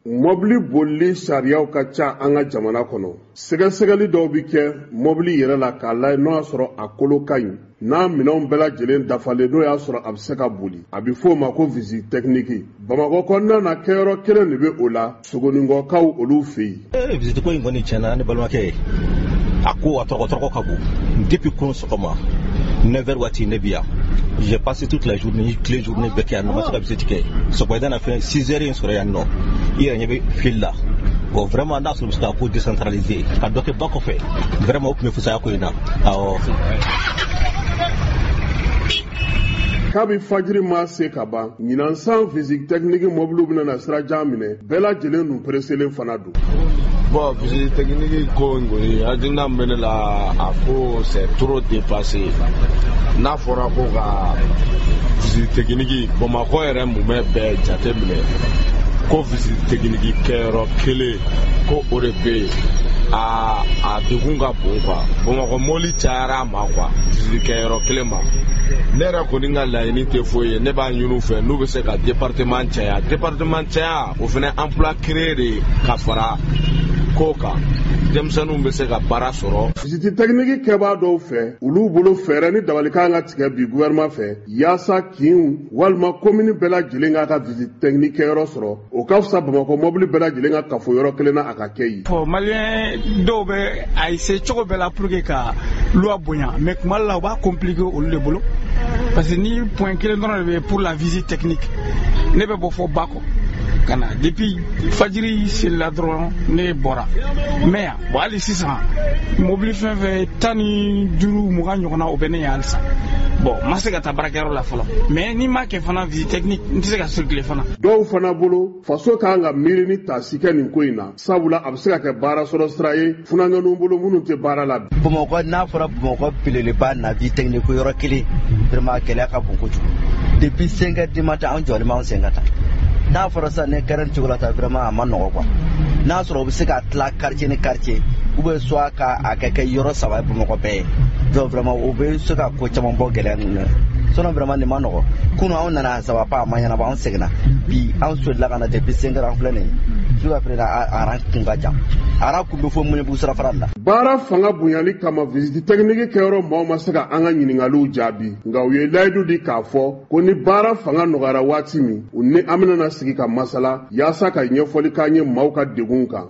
mobili bolili sariyaw ka ca an ka jamana kɔnɔ. Sɛgɛsɛgɛli dɔw bi kɛ mobili yɛrɛ la k'a lajɛ n'o y'a sɔrɔ a kolo ka ɲi, n'a minɛnw bɛɛ lajɛlen dafalen n'o y'a sɔrɔ a bɛ se ka boli. A bɛ f'o ma ko visite technique. Bamakɔ kɔnɔna na kɛyɔrɔ kelen de bɛ o la, Sogonikɔkaw olu fɛ yen. Visite ko in kɔni tiɲɛna ne balimakɛ, a ko a tɔgɔ ka bon. Depuis kun sɔgɔma 9h waati ne bi yan. J'ai passé toute la journée, clé journée bɛɛ kɛ yan nɔ, ma se ka visite kɛ. Sɔgɔmada na fɛn 6h in sɔrɔ yan nɔ. I yɛrɛ ɲɛ bɛ fil la. Bon, vraiment, n'a sɔrɔ bɛ se ka ko décentralisé. Ka dɔ kɛ ba kɔfɛ. Vraiment, o tun bɛ fisaya ko in na. Awɔ. Kabi fajiri ma se ka ban, ɲinan san visite technique mobiliw bɛna na sirajan minɛ, bɛɛ lajɛlen dun preselen fana don. Bon, visite technique ko in kɔni hakilina min bɛ ne la, a ko c'est trop dépassé. N'a fɔra ko ka visite technique Bamakɔ yɛrɛ mun bɛɛ jate minɛ, ko visite technique kɛyɔrɔ kelen ko o de bɛ yen, a degun ka bon quoi. Bamakɔ mɔbili cayara a ma quoi, visite kɛyɔrɔ kelen ma. Ne yɛrɛ kɔni ka laɲini tɛ foyi ye, ne b'a ɲini u fɛ n'u bɛ se ka département caya o fana emploi créé de ka fara ko kan, denmisɛnninw bɛ se ka baara sɔrɔ. Visite technique kɛbaa dɔw fɛ, olu bolo fɛɛrɛ ni dabalikan ka tigɛ bi gouvernement fɛ, yaasa kin walima commune bɛɛ lajɛlen k'a ka visite technique kɛyɔrɔ sɔrɔ, o ka fisa Bamakɔ mobili bɛɛ lajɛlen ka kafo yɔrɔ kelen na a ka kɛ yen. Maliyɛn dɔw bɛ a essayer cogo bɛɛ la pour que ka loi bonya, mais kuma la u b'a compliquer olu de bolo, parce que ni point kelen dɔrɔn de bɛ pour la visite technique, ne bɛ bɔ fɔ Bako ka na depuis fajiri selila dɔrɔn ne bɔra, mais yan bon hali sisan mobili fɛn fɛn 15 20 ɲɔgɔnna o bɛ ne yan halisa. Bon, ma se ka taa baarakɛyɔrɔ la fɔlɔ, mais ni ma kɛ fana visite technique n tɛ se ka circuler fana. Dɔw fana bolo faso kan ka miiri ni taasi kɛ nin ko in na, sabula a bɛ se ka kɛ baara sɔrɔ sira ye funanŋɛninw bolo minnu tɛ baara la. Bamakɔ n'a fɔra Bamakɔ belebeleba na visite technique yɔrɔ kelen, vraiment gɛlɛya ka bon kojugu. Depuis 5h du matin an jɔlen b'an sen ka taa. N'a fɔra sisan ne kɛra cogo la ta vraiment a ma nɔgɔ quoi. N'a sɔrɔ u bɛ se ka tila quartier ni quartier, ou bien soit ka a kɛ yɔrɔ 3 ye Bamakɔ bɛɛ ye. Donc vraiment u bɛ se ka ko caman bɔ gɛlɛya ninnu na. Sinon vraiment nin ma nɔgɔ. Kunun anw nana saba pa a ma ɲɛnabɔ an seginna. Bi an solila ka na depuis 5h an filɛ nin ye. Jusqu'à présent a ran kun ka jan. A ran kun bɛ fɔ Mɔnibugu sira fara la. Baara fanga bonyali kama visite technique kɛyɔrɔ maaw ma se ka an ka ɲininkaliw jaabi, nka u ye layidu di k'a fɔ ko ni baara fanga nɔgɔyara waati min, u ni an bɛna sigi ka masala yaasa ka ɲɛfɔli k'an ye maaw ka degun kan.